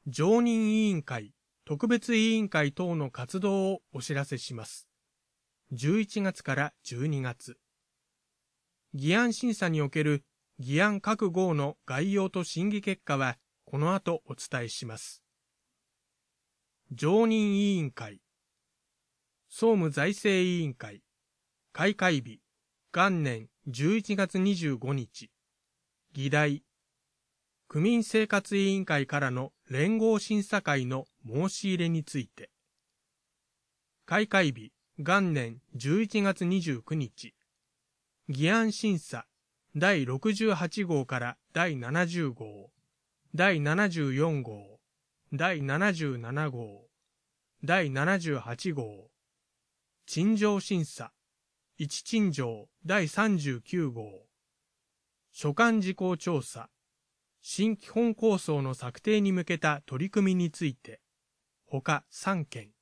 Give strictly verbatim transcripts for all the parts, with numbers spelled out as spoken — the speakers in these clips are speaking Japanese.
常任委員会、特別委員会等の活動をお知らせします。じゅういちがつからじゅうにがつ。議案審査における議案各号の概要と審議結果はこの後お伝えします。常任委員会、総務財政委員会、開会日、元年じゅういちがつにじゅうごにち。議題、区民生活委員会からの連合審査会の申し入れについて。開会日、元年じゅういちがつにじゅうくにち。議案審査、だいろくじゅうはちごうからだいななじゅうごう、だいななじゅうよんごう、だいななじゅうななごう、だいななじゅうはちごう。陳情審査、いち陳情だいさんじゅうきゅうごう。所管事項調査、新基本構想の策定に向けた取り組みについて、ほかさんけん。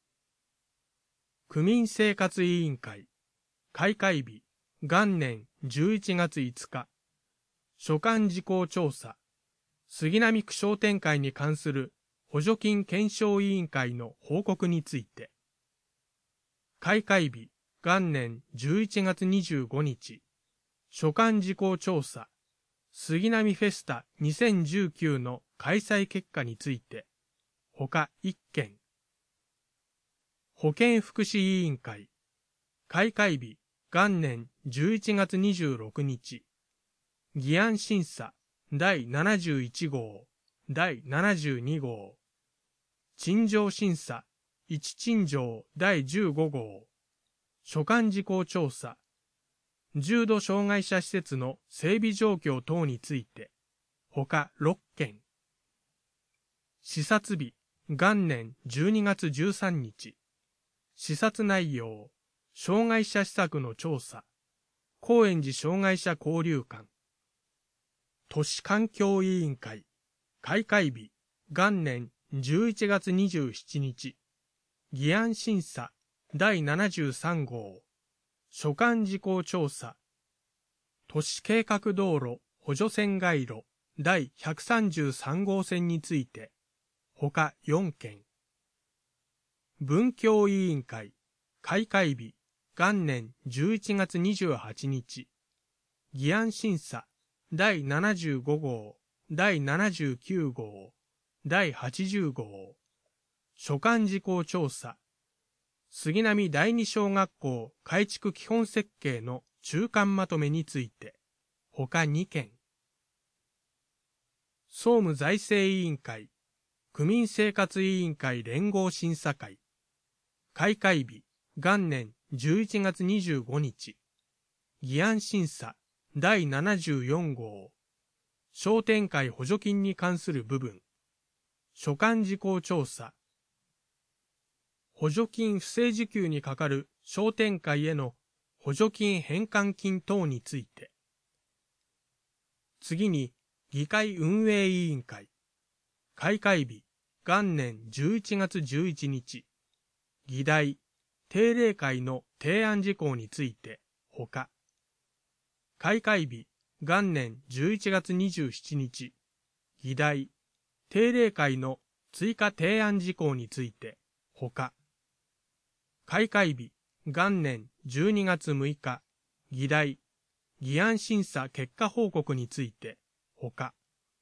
区民生活委員会、開会日、元年じゅういちがついつか。所管事項調査、杉並区商店会に関する補助金検証委員会の報告について。開会日、元年じゅういちがつにじゅうごにち。所管事項調査、杉並フェスタにせんじゅうきゅうの開催結果について、ほかいっけん。保健福祉委員会、開会日、元年じゅういちがつにじゅうろくにち。議案審査、だいななじゅういちごう、だいななじゅうにごう。陳情審査、いち陳情だいじゅうごごう。所管事項調査、重度障害者施設の整備状況等について、ほかろっけん。視察日、元年じゅうにがつじゅうさんにち。視察内容、障害者施策の調査、高円寺障害者交流館。都市環境委員会、開会日、元年じゅういちがつにじゅうしちにち。議案審査、だいななじゅうさんごう。所管事項調査、都市計画道路補助線街路だいひゃくさんじゅうさんごうせんについて、ほかよんけん。文教委員会、開会日、元年じゅういちがつにじゅうはちにち。議案審査、だいななじゅうごごう、だいななじゅうきゅうごう、だいはちじゅうごう。所管事項調査、杉並第二小学校改築基本設計の中間まとめについて、ほかにけん。総務財政委員会、区民生活委員会連合審査会。開会日、元年じゅういちがつにじゅうごにち。議案審査、だいななじゅうよんごう。商店会補助金に関する部分。所管事項調査。補助金不正受給にかかる商店会への補助金返還金等について。次に、議会運営委員会。開会日、元年じゅういちがつじゅういちにち。議題、定例会の提案事項について、ほか。開会日、元年じゅういちがつにじゅうしちにち。議題、定例会の追加提案事項について、ほか。開会日、元年じゅうにがつむいか。議題、議案審査結果報告について、ほか。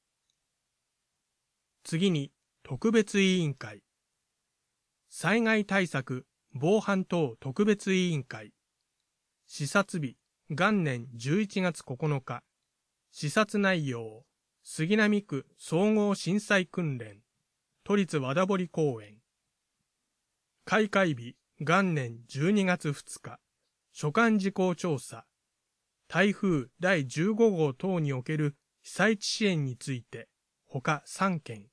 次に、特別委員会。災害対策、防犯等特別委員会。視察日、元年じゅういちがつここのか。視察内容、杉並区総合震災訓練。都立和田堀公園。開会日、元年じゅうにがつふつか。所管事項調査。台風だいじゅうごごう等における被災地支援について、ほかさんけん。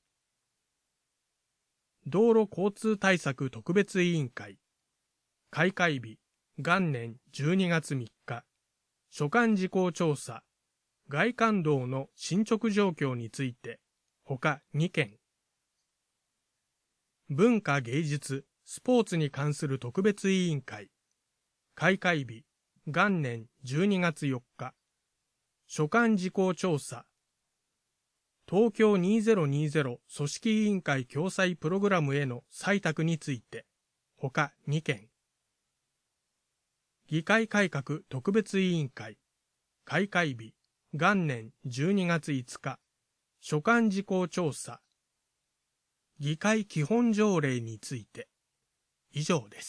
道路交通対策特別委員会。開会日、元年じゅうにがつみっか。所管事項調査。外環道の進捗状況について、ほかにけん。文化芸術、スポーツに関する特別委員会。開会日、元年じゅうにがつよっか。所管事項調査。 東京にせんにじゅう組織委員会共催プログラムへの採択について、他にけん。議会改革特別委員会、開会日、元年じゅうにがついつか、所管事項調査。議会基本条例について、以上です。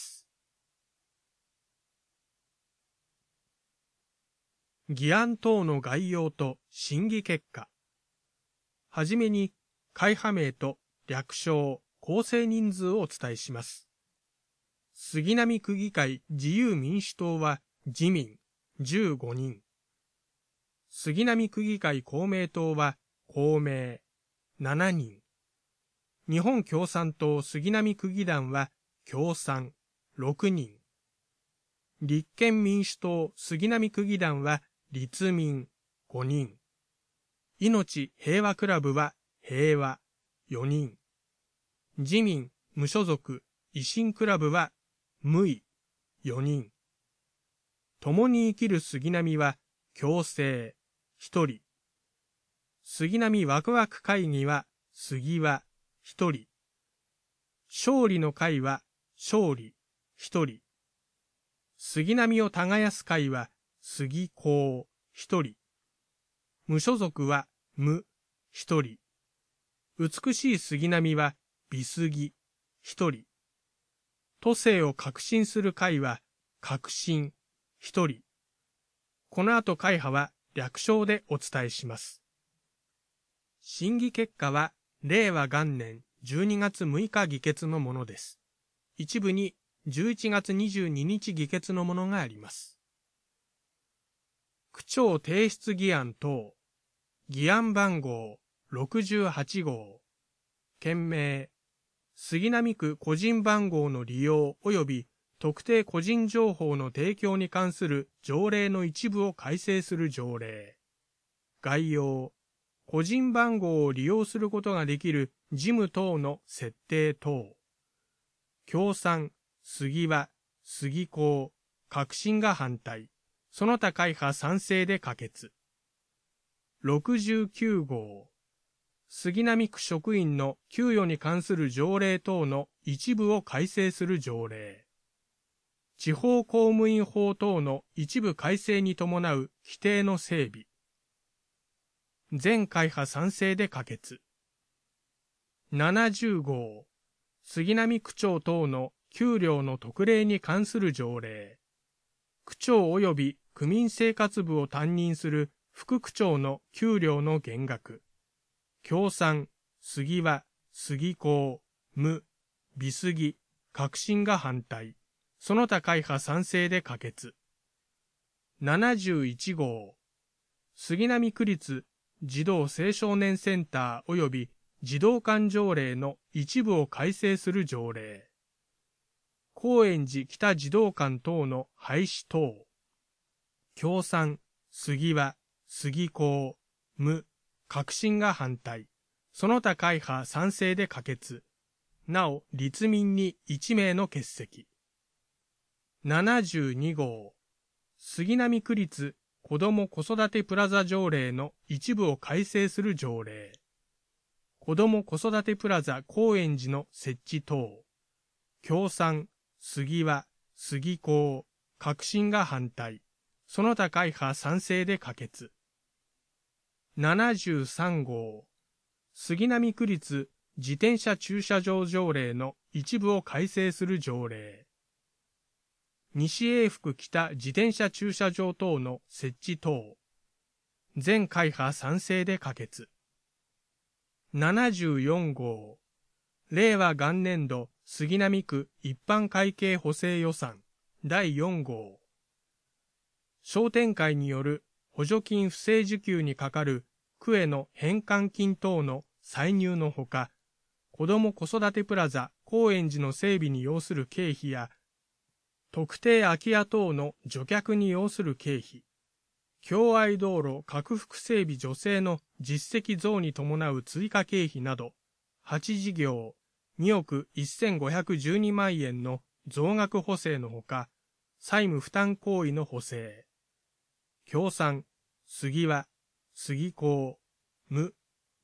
議案等の概要と審議結果。はじめに、会派名と略称、構成人数をお伝えします。杉並区議会自由民主党は自民じゅうごにん。杉並区議会公明党は公明しちにん。日本共産党杉並区議団は共産ろくにん。立憲民主党杉並区議団は立民ごにん。命平和クラブは平和よにん。自民無所属維新クラブは無為よにん。共に生きる杉並は共生ひとり。杉並ワクワク会議は杉はひとり。勝利の会は勝利ひとり。杉並を耕す会は杉公ひとり。無所属は無ひとり。美しい杉並は美杉ひとり。都政を革新する会は革新ひとり。この後会派は略称でお伝えします。審議結果は令和元年じゅうにがつむいか議決のものです。一部にじゅういちがつにじゅうににち議決のものがあります。区長提出議案等、議案番号ろくじゅうはちごう、件名、杉並区個人番号の利用及び特定個人情報の提供に関する条例の一部を改正する条例。概要、個人番号を利用することができる事務等の設定等。共産、杉は、杉公、革新が反対。その他会派賛成で可決。ろくじゅうきゅうごう、杉並区職員の給与に関する条例等の一部を改正する条例。地方公務員法等の一部改正に伴う規定の整備。全会派賛成で可決。ななじゅうごう、杉並区長等の給料の特例に関する条例。区長及び区民生活部を担任する副区長の給料の減額。共産、杉は、杉公、無、美杉、革新が反対。その他会派賛成で可決。ななじゅういちごう、杉並区立児童青少年センター及び児童館条例の一部を改正する条例。高円寺北児童館等の廃止等。共産、杉は、杉公、無、革新が反対。その他会派賛成で可決。なお、立民にいちめいの欠席。ななじゅうにごう、杉並区立子ども子育てプラザ条例の一部を改正する条例。子ども子育てプラザ高円寺の設置等。共産、杉は、杉公、革新が反対。その他会派賛成で可決。ななじゅうさんごう、杉並区立自転車駐車場条例の一部を改正する条例。西永福北自転車駐車場等の設置等。全会派賛成で可決。ななじゅうよんごう、令和元年度杉並区一般会計補正予算だいよんごう。商店会による補助金不正受給にかかる区への返還金等の歳入のほか、子ども子育てプラザ高円寺の整備に要する経費や、特定空き家等の除却に要する経費、共愛道路拡幅整備助成の実績増に伴う追加経費など、はちじぎょうにおくせんごひゃくじゅうにまんえんの増額補正のほか、債務負担行為の補正。共産、杉は、杉公、無、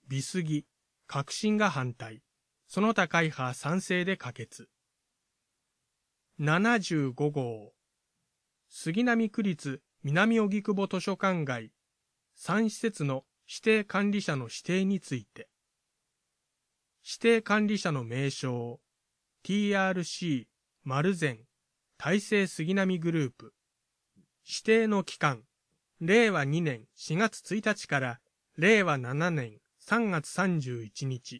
美杉、革新が反対。その他会派賛成で可決。ななじゅうご号。杉並区立南荻窪図書館街さん施設の指定管理者の指定について。指定管理者の名称 ティーアールシー 丸善大成杉並グループ。指定の期間れいわにねんしがつついたちかられいわななねんさんがつさんじゅういちにち。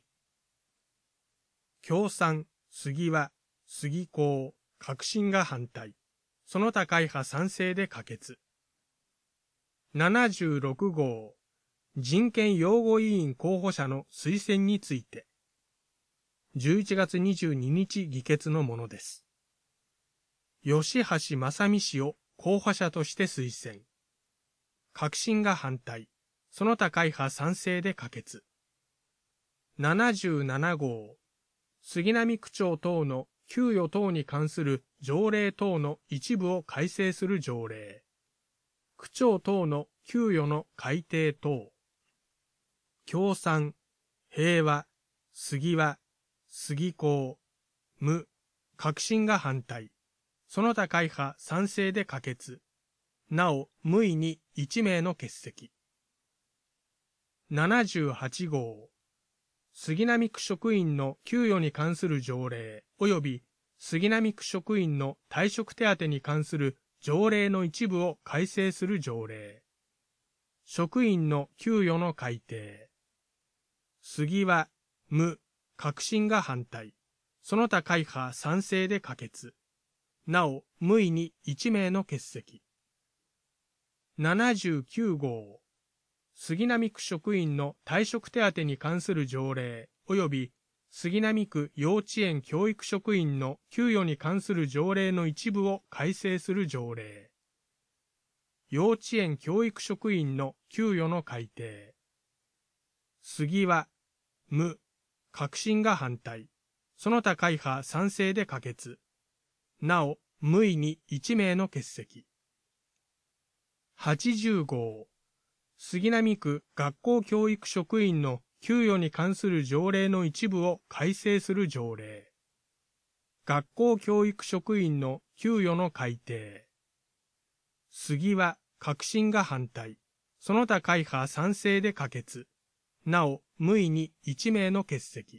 協賛、杉は、杉公、革新が反対。その他会派賛成で可決。ななじゅうろく号。人権擁護委員候補者の推薦について。じゅういちがつにじゅうににち議決のものです。吉橋正美氏を候補者として推薦。革新が反対。その他会派賛成で可決。ななじゅうなな号。杉並区長等の給与等に関する条例等の一部を改正する条例。区長等の給与の改定等。共産、平和、杉は、杉公、無、革新が反対。その他会派賛成で可決。なお、無異にいちめいの欠席。ななじゅうはち号。杉並区職員の給与に関する条例及び杉並区職員の退職手当に関する条例の一部を改正する条例。職員の給与の改定。杉は、無、革新が反対。その他会派賛成で可決。なお、無異にいちめいの欠席。ななじゅうきゅう号。杉並区職員の退職手当に関する条例及び杉並区幼稚園教育職員の給与に関する条例の一部を改正する条例。幼稚園教育職員の給与の改定。杉は、無、革新が反対。その他会派賛成で可決。なお、無異にいちめいの欠席。はちじゅう号。杉並区学校教育職員の給与に関する条例の一部を改正する条例。学校教育職員の給与の改定。杉は革新が反対。その他会派賛成で可決。なお、無異にいちめいの欠席。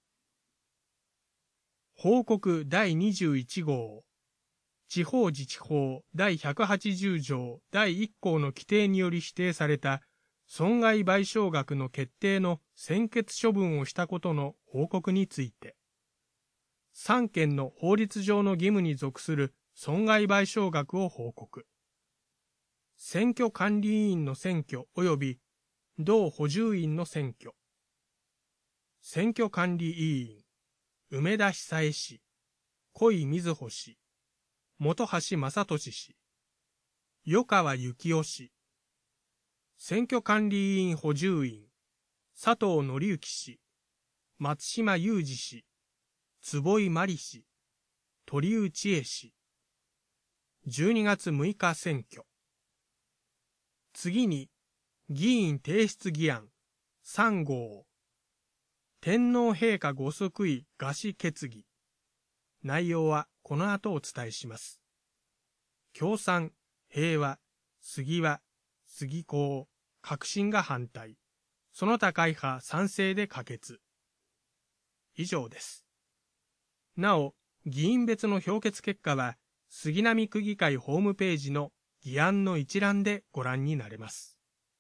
報告だいにじゅういち号。地方自治法だいひゃくはちじゅう条だいいっ項の規定により指定された損害賠償額の決定の専決処分をしたことの報告について、さんけんの法律上の義務に属する損害賠償額を報告。選挙管理委員の選挙及び同補充員の選挙。選挙管理委員、梅田久恵氏、小井瑞穂氏、本橋正俊氏、余川幸雄氏、選挙管理委員補充員、佐藤則之氏、松島裕二氏、坪井真理氏、鳥生千恵氏。じゅうにがつむいか選挙。次に、議員提出議案さん号。天皇陛下ご即位賀詞決議。内容はこの後お伝えします。共産、平和、杉は、杉公、革新が反対。その他会派賛成で可決。以上です。なお、議員別の評決結果は、杉並区議会ホームページの議案の一覧でご覧になれます。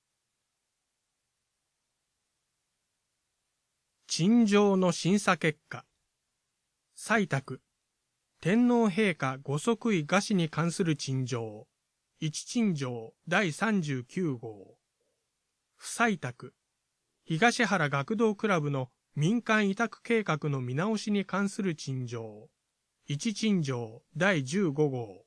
陳情の審査結果。採択。天皇陛下ご即位賀詞に関する陳情。一陳情だいさんじゅうきゅう号。不採択。東原学童クラブの民間委託計画の見直しに関する陳情。一陳情だいじゅうご号。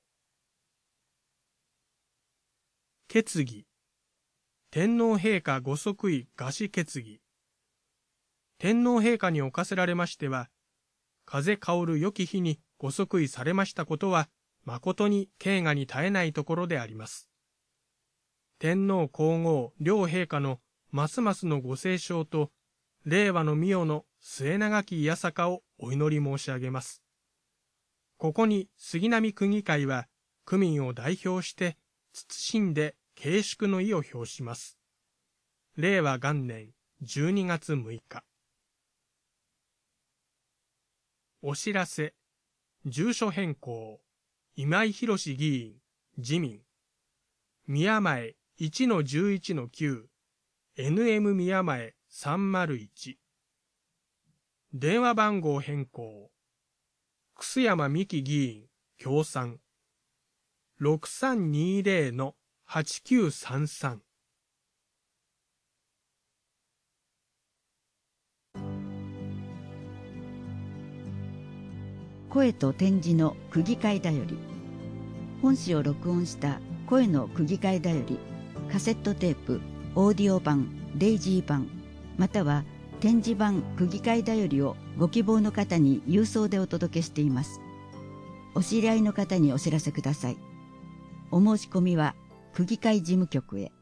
決議。天皇陛下ご即位賀詞決議。天皇陛下におかせられましては、風薫る良き日にご即位されましたことは、誠に敬賀に絶えないところであります。天皇皇后両陛下のますますのご成長と令和の御代の末永きいやさかをお祈り申し上げます。ここに杉並区議会は、区民を代表して、謹んで敬祝の意を表します。令和元年じゅうにがつむいか。お知らせ。住所変更。今井博議員、自民。宮前 いちのじゅういちのきゅう、エヌエム 宮前さんまるいち。電話番号変更。楠山美希議員、協賛。ろくさんにゼロのはちきゅうさんさん。 声と点字の区議会だより。本誌を録音した声の区議会だより、カセットテープ、オーディオ版、デイジー版、または点字版区議会だよりをご希望の方に郵送でお届けしています。お知り合いの方にお知らせください。お申し込みは区議会事務局へ。